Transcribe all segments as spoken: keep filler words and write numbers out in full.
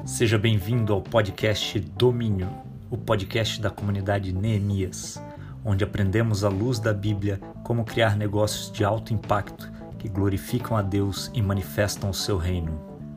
Seja bem-vindo ao podcast Domínio, o podcast da comunidade Neemias, onde aprendemos à luz da Bíblia como criar negócios de alto impacto que glorificam a Deus e manifestam o seu reino.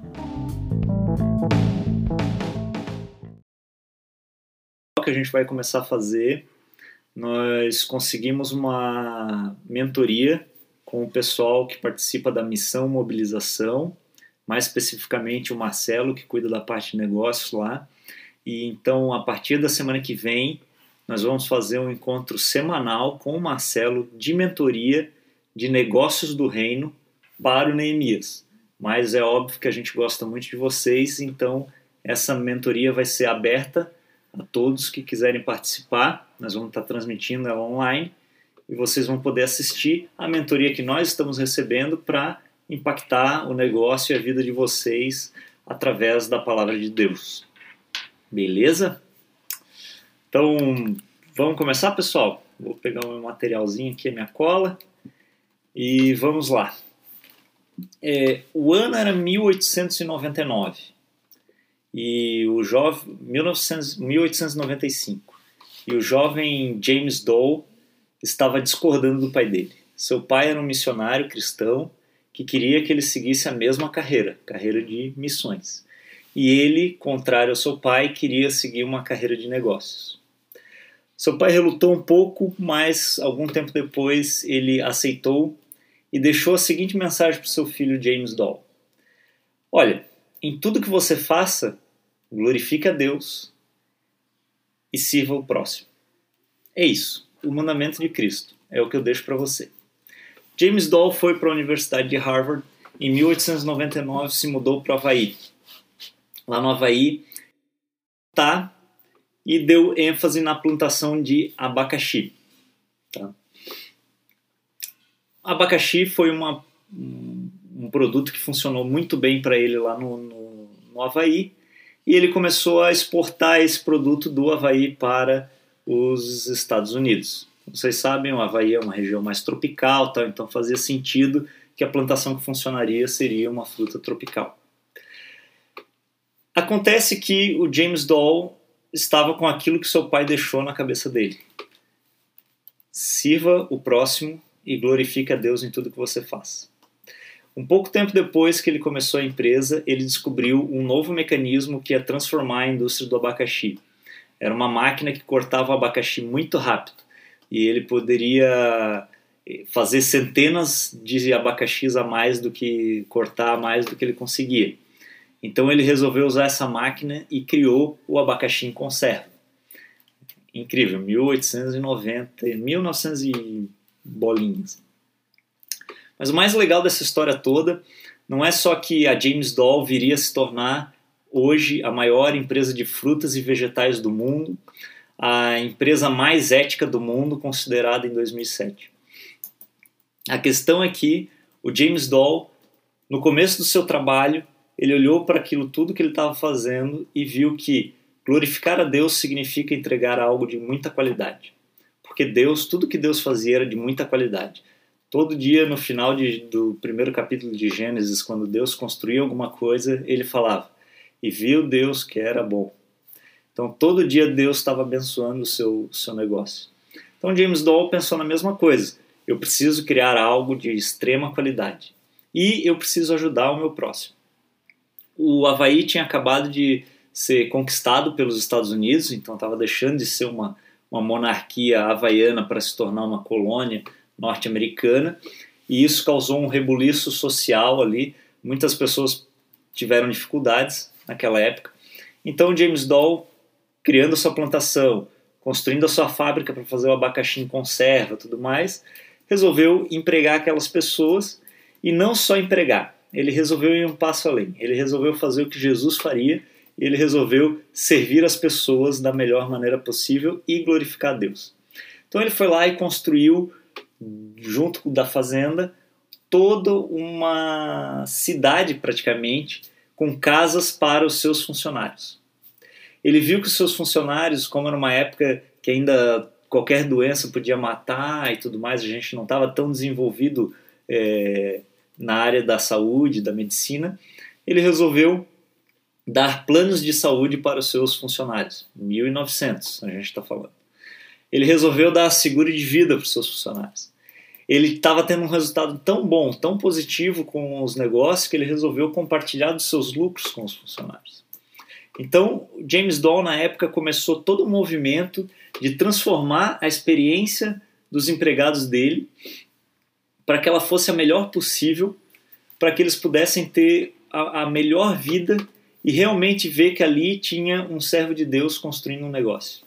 O que a gente vai começar a fazer, nós conseguimos uma mentoria com o pessoal que participa da Missão Mobilização, mais especificamente o Marcelo, que cuida da parte de negócios lá. E então, a partir da semana que vem, nós vamos fazer um encontro semanal com o Marcelo de mentoria de negócios do reino para o Neemias. Mas é óbvio que a gente gosta muito de vocês, então essa mentoria vai ser aberta a todos que quiserem participar. Nós vamos estar transmitindo ela online e vocês vão poder assistir a mentoria que nós estamos recebendo para impactar o negócio e a vida de vocês através da palavra de Deus. Beleza? Então, vamos começar, pessoal? Vou pegar o meu materialzinho aqui, a minha cola, e vamos lá. É, o ano era mil oitocentos e noventa e nove e o jovem mil oitocentos e noventa e cinco e o jovem James Dow estava discordando do pai dele. Seu pai era um missionário cristão que queria que ele seguisse a mesma carreira, carreira de missões. E ele, contrário ao seu pai, queria seguir uma carreira de negócios. Seu pai relutou um pouco, mas algum tempo depois ele aceitou e deixou a seguinte mensagem para o seu filho James Dow: olha, em tudo que você faça, glorifique a Deus e sirva o próximo. É isso, o mandamento de Cristo, é o que eu deixo para você. James Dow foi para a Universidade de Harvard. Em mil oitocentos e noventa e nove se mudou para o Havaí. Lá no Havaí, tá, e deu ênfase na plantação de abacaxi. Tá? Abacaxi foi uma, um, um produto que funcionou muito bem para ele lá no, no, no Havaí, e ele começou a exportar esse produto do Havaí para os Estados Unidos. Vocês sabem, o Havaí é uma região mais tropical, tá? Então fazia sentido que a plantação que funcionaria seria uma fruta tropical. Acontece que o James Dow estava com aquilo que seu pai deixou na cabeça dele: sirva o próximo e glorifique a Deus em tudo que você faz. Um pouco tempo depois que ele começou a empresa, ele descobriu um novo mecanismo que ia transformar a indústria do abacaxi. Era uma máquina que cortava o abacaxi muito rápido. E ele poderia fazer centenas de abacaxis a mais do que cortar a mais do que ele conseguia. Então ele resolveu usar essa máquina e criou o abacaxi em conserva. Incrível, mil oitocentos e noventa, mil e novecentos e bolinhas. Mas o mais legal dessa história toda não é só que a James Dow viria a se tornar hoje a maior empresa de frutas e vegetais do mundo, a empresa mais ética do mundo, considerada em dois mil e sete. A questão é que o James Dow, no começo do seu trabalho, ele olhou para aquilo tudo que ele estava fazendo e viu que glorificar a Deus significa entregar algo de muita qualidade. Porque Deus, tudo que Deus fazia era de muita qualidade. Todo dia, no final de, do primeiro capítulo de Gênesis, quando Deus construía alguma coisa, ele falava: e viu Deus que era bom. Então, todo dia Deus estava abençoando o seu, seu negócio. Então, James Dow pensou na mesma coisa. Eu preciso criar algo de extrema qualidade. E eu preciso ajudar o meu próximo. O Havaí tinha acabado de ser conquistado pelos Estados Unidos, então estava deixando de ser uma, uma monarquia havaiana para se tornar uma colônia norte-americana. E isso causou um rebuliço social ali. Muitas pessoas tiveram dificuldades naquela época. Então, James Dow, criando a sua plantação, construindo a sua fábrica para fazer o abacaxi em conserva e tudo mais, resolveu empregar aquelas pessoas, e não só empregar, ele resolveu ir um passo além, ele resolveu fazer o que Jesus faria, e ele resolveu servir as pessoas da melhor maneira possível e glorificar a Deus. Então ele foi lá e construiu, junto da fazenda, toda uma cidade praticamente, com casas para os seus funcionários. Ele viu que os seus funcionários, como era uma época que ainda qualquer doença podia matar e tudo mais, a gente não estava tão desenvolvido é, na área da saúde, da medicina, ele resolveu dar planos de saúde para os seus funcionários. mil e novecentos, a gente está falando. Ele resolveu dar seguro de vida para os seus funcionários. Ele estava tendo um resultado tão bom, tão positivo com os negócios, que ele resolveu compartilhar dos seus lucros com os funcionários. Então, James Doll, na época, começou todo um movimento de transformar a experiência dos empregados dele para que ela fosse a melhor possível, para que eles pudessem ter a, a melhor vida e realmente ver que ali tinha um servo de Deus construindo um negócio.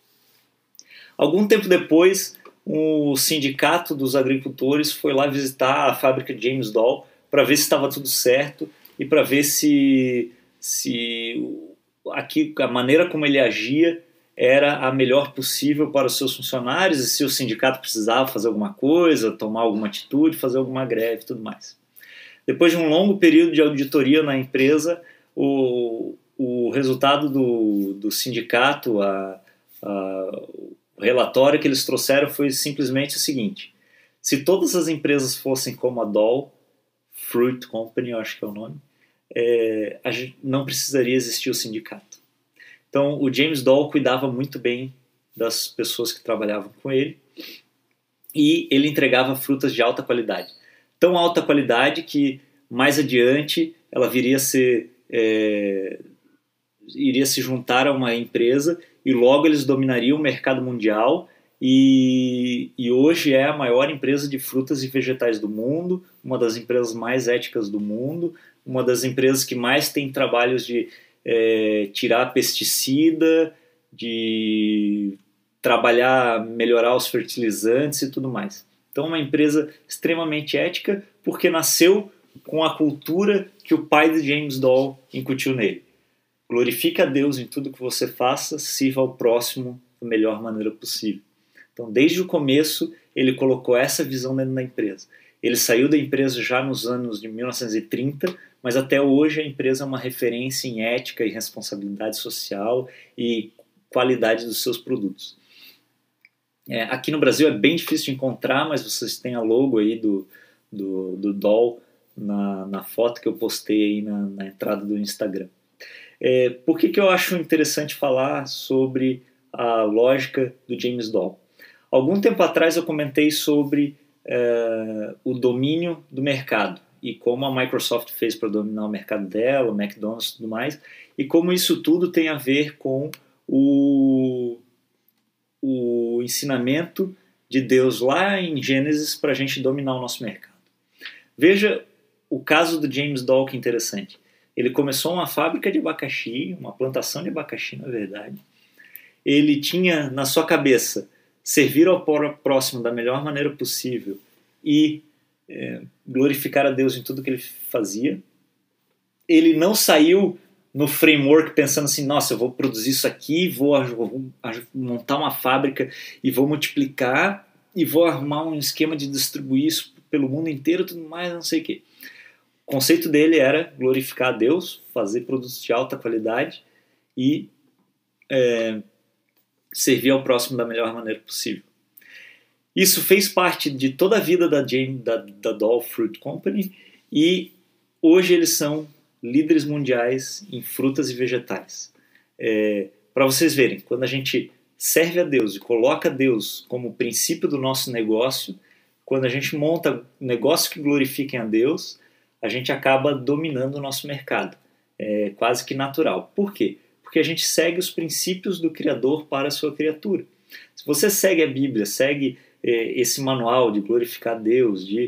Algum tempo depois, o sindicato dos agricultores foi lá visitar a fábrica de James Doll para ver se estava tudo certo e para ver se, se aqui, a maneira como ele agia era a melhor possível para os seus funcionários e se o sindicato precisava fazer alguma coisa, tomar alguma atitude, fazer alguma greve e tudo mais. Depois de um longo período de auditoria na empresa, o, o resultado do, do sindicato, a, a, o relatório que eles trouxeram foi simplesmente o seguinte: se todas as empresas fossem como a Doll Fruit Company, eu acho que é o nome, é, a gente não precisaria existir o sindicato. Então, o James Doll cuidava muito bem das pessoas que trabalhavam com ele e ele entregava frutas de alta qualidade. Tão alta qualidade que, mais adiante, ela viria a ser, é, iria se juntar a uma empresa e logo eles dominariam o mercado mundial e, e hoje é a maior empresa de frutas e vegetais do mundo, uma das empresas mais éticas do mundo, uma das empresas que mais tem trabalhos de É, tirar pesticida, de trabalhar, melhorar os fertilizantes e tudo mais. Então, uma empresa extremamente ética porque nasceu com a cultura que o pai de James Doll incutiu nele. Glorifica a Deus em tudo que você faça, sirva ao próximo da melhor maneira possível. Então, desde o começo, ele colocou essa visão dentro da empresa. Ele saiu da empresa já nos anos de mil novecentos e trinta, mas até hoje a empresa é uma referência em ética e responsabilidade social e qualidade dos seus produtos. É, aqui no Brasil é bem difícil de encontrar, mas vocês têm a logo aí do, do, do Doll na, na foto que eu postei aí na, na entrada do Instagram. É, por que, que eu acho interessante falar sobre a lógica do James Doll? Algum tempo atrás eu comentei sobre é, o domínio do mercado e como a Microsoft fez para dominar o mercado dela, o McDonald's e tudo mais, e como isso tudo tem a ver com o, o ensinamento de Deus lá em Gênesis para a gente dominar o nosso mercado. Veja o caso do James Doll, que interessante. Ele começou uma fábrica de abacaxi, uma plantação de abacaxi, na verdade. Ele tinha na sua cabeça servir ao próximo da melhor maneira possível e É, glorificar a Deus em tudo que ele fazia. Ele não saiu no framework pensando assim, nossa, eu vou produzir isso aqui, vou, vou montar uma fábrica e vou multiplicar e vou arrumar um esquema de distribuir isso pelo mundo inteiro, tudo mais, não sei o quê. O conceito dele era glorificar a Deus, fazer produtos de alta qualidade e é, servir ao próximo da melhor maneira possível. Isso fez parte de toda a vida da, Jane, da, da Doll Fruit Company e hoje eles são líderes mundiais em frutas e vegetais. É, para vocês verem, quando a gente serve a Deus e coloca Deus como princípio do nosso negócio, quando a gente monta negócios que glorifiquem a Deus, a gente acaba dominando o nosso mercado. É quase que natural. Por quê? Porque a gente segue os princípios do Criador para a sua criatura. Se você segue a Bíblia, segue esse manual de glorificar a Deus, de,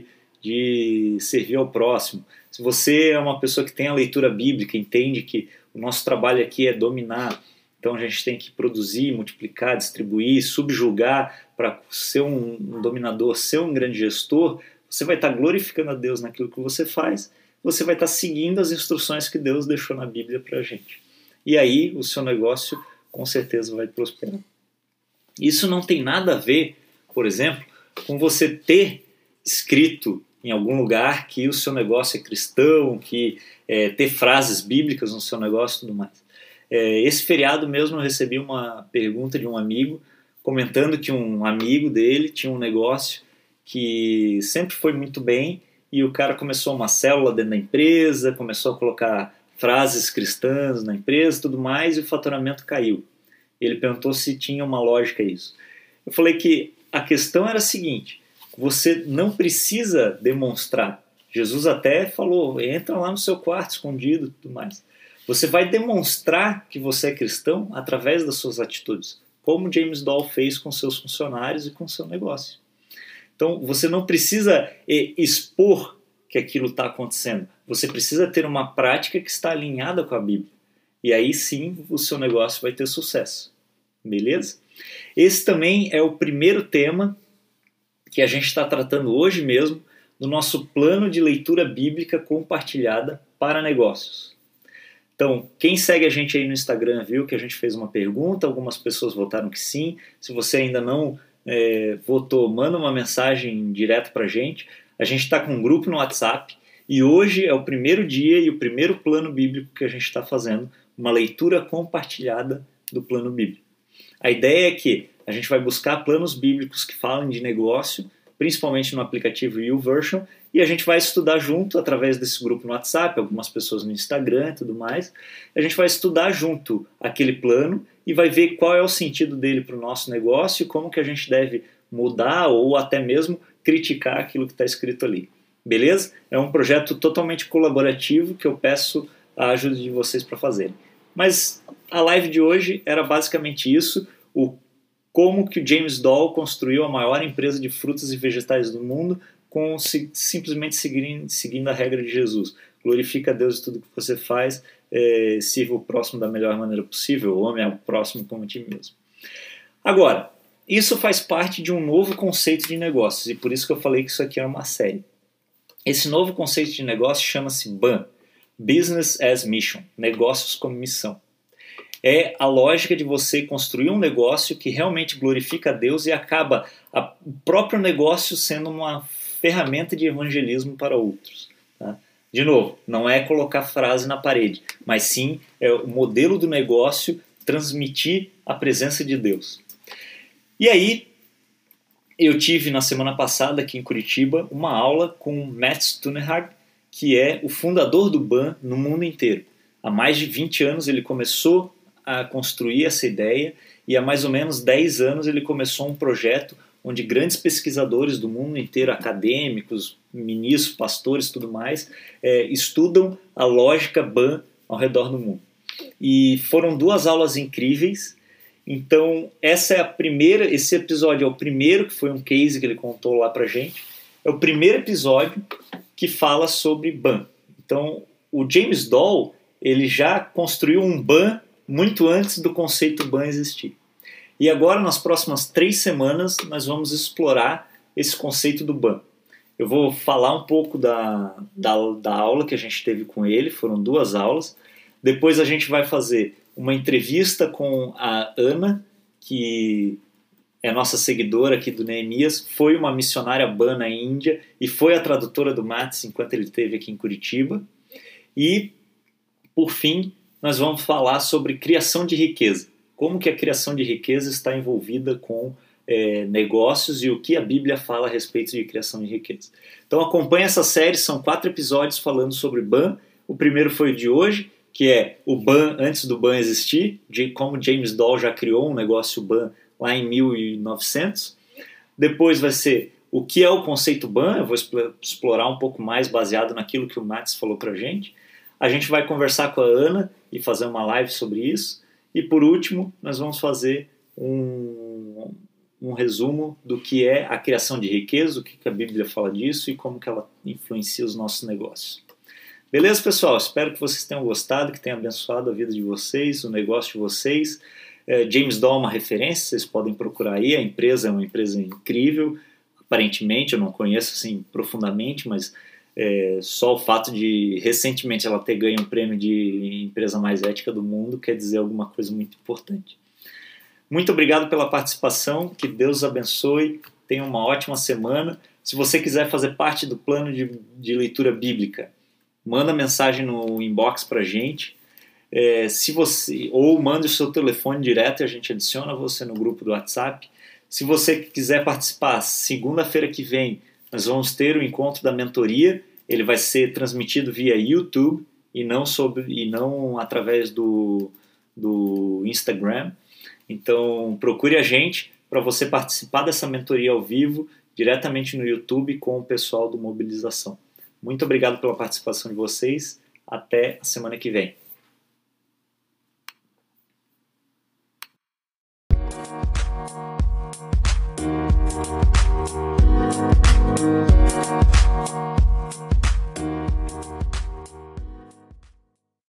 de servir ao próximo. Se você é uma pessoa que tem a leitura bíblica, entende que o nosso trabalho aqui é dominar, então a gente tem que produzir, multiplicar, distribuir, subjugar para ser um, um dominador, ser um grande gestor, você vai estar glorificando a Deus naquilo que você faz, você vai estar seguindo as instruções que Deus deixou na Bíblia para a gente. E aí o seu negócio com certeza vai prosperar. Isso não tem nada a ver, por exemplo, com você ter escrito em algum lugar que o seu negócio é cristão, que é, ter frases bíblicas no seu negócio e tudo mais. É, esse feriado mesmo eu recebi uma pergunta de um amigo comentando que um amigo dele tinha um negócio que sempre foi muito bem e o cara começou uma célula dentro da empresa, começou a colocar frases cristãs na empresa e tudo mais, e o faturamento caiu. Ele perguntou se tinha uma lógica isso. Eu falei que a questão era a seguinte: você não precisa demonstrar. Jesus até falou, entra lá no seu quarto escondido e tudo mais. Você vai demonstrar que você é cristão através das suas atitudes, como James Doll fez com seus funcionários e com seu negócio. Então, você não precisa expor que aquilo está acontecendo. Você precisa ter uma prática que está alinhada com a Bíblia. E aí sim o seu negócio vai ter sucesso. Beleza? Esse também é o primeiro tema que a gente está tratando hoje mesmo no nosso plano de leitura bíblica compartilhada para negócios. Então, quem segue a gente aí no Instagram viu que a gente fez uma pergunta, algumas pessoas votaram que sim. Se você ainda não é, votou, manda uma mensagem direto para a gente. A gente está com um grupo no WhatsApp e hoje é o primeiro dia e o primeiro plano bíblico que a gente está fazendo, uma leitura compartilhada do plano bíblico. A ideia é que a gente vai buscar planos bíblicos que falam de negócio, principalmente no aplicativo YouVersion, e a gente vai estudar junto através desse grupo no WhatsApp, algumas pessoas no Instagram e tudo mais. A gente vai estudar junto aquele plano e vai ver qual é o sentido dele para o nosso negócio e como que a gente deve mudar ou até mesmo criticar aquilo que está escrito ali. Beleza? É um projeto totalmente colaborativo que eu peço a ajuda de vocês para fazerem. Mas a live de hoje era basicamente isso, o como que o James Doll construiu a maior empresa de frutas e vegetais do mundo com si, simplesmente seguindo, seguindo a regra de Jesus. Glorifica a Deus em tudo que você faz, é, sirva o próximo da melhor maneira possível, o homem é o próximo como a ti mesmo. Agora, isso faz parte de um novo conceito de negócios, e por isso que eu falei que isso aqui é uma série. Esse novo conceito de negócio chama-se B A M, Business as Mission, negócios como missão. É a lógica de você construir um negócio que realmente glorifica a Deus e acaba a, o próprio negócio sendo uma ferramenta de evangelismo para outros. Tá? De novo, não é colocar frase na parede, mas sim é o modelo do negócio transmitir a presença de Deus. E aí, eu tive na semana passada aqui em Curitiba uma aula com Matt Stunnerhard, que é o fundador do B A M no mundo inteiro. Há mais de vinte anos ele começou a construir essa ideia e há mais ou menos dez anos ele começou um projeto onde grandes pesquisadores do mundo inteiro, acadêmicos, ministros, pastores, tudo mais, é, estudam a lógica B A M ao redor do mundo. E foram duas aulas incríveis. Então essa é a primeira, esse episódio é o primeiro, que foi um case que ele contou lá pra gente, é o primeiro episódio que fala sobre B A M. Então o James Doll, ele já construiu um B A M muito antes do conceito B A M existir. E agora, nas próximas três semanas, nós vamos explorar esse conceito do B A M. Eu vou falar um pouco da, da, da aula que a gente teve com ele, foram duas aulas. Depois a gente vai fazer uma entrevista com a Ana, que é nossa seguidora aqui do Neemias, foi uma missionária B A M na Índia e foi a tradutora do Matos enquanto ele esteve aqui em Curitiba. E, por fim, nós vamos falar sobre criação de riqueza. Como que a criação de riqueza está envolvida com é, negócios e o que a Bíblia fala a respeito de criação de riqueza. Então acompanhe essa série, são quatro episódios falando sobre B A M. O primeiro foi o de hoje, que é o B A M antes do B A M existir, de como James Doll já criou um negócio B A M lá em mil e novecentos. Depois vai ser o que é o conceito B A M, eu vou explorar um pouco mais baseado naquilo que o Matos falou pra gente. A gente vai conversar com a Ana e fazer uma live sobre isso. E por último, nós vamos fazer um, um resumo do que é a criação de riqueza, o que a Bíblia fala disso e como que ela influencia os nossos negócios. Beleza, pessoal? Espero que vocês tenham gostado, que tenha abençoado a vida de vocês, o negócio de vocês. É, James Doll é uma referência, vocês podem procurar aí. A empresa é uma empresa incrível. Aparentemente, eu não conheço assim profundamente, mas... É, só o fato de recentemente ela ter ganho um prêmio de empresa mais ética do mundo quer dizer alguma coisa muito importante. Muito obrigado pela participação, que Deus abençoe, tenha uma ótima semana. Se você quiser fazer parte do plano de, de leitura bíblica, manda mensagem no inbox pra gente, é, se você, ou mande o seu telefone direto e a gente adiciona você no grupo do WhatsApp. Se você quiser participar, segunda-feira que vem nós vamos ter o encontro da mentoria, ele vai ser transmitido via YouTube, e não, sobre, e não através do, do Instagram. Então procure a gente para você participar dessa mentoria ao vivo, diretamente no YouTube com o pessoal do Mobilização. Muito obrigado pela participação de vocês. Até a semana que vem.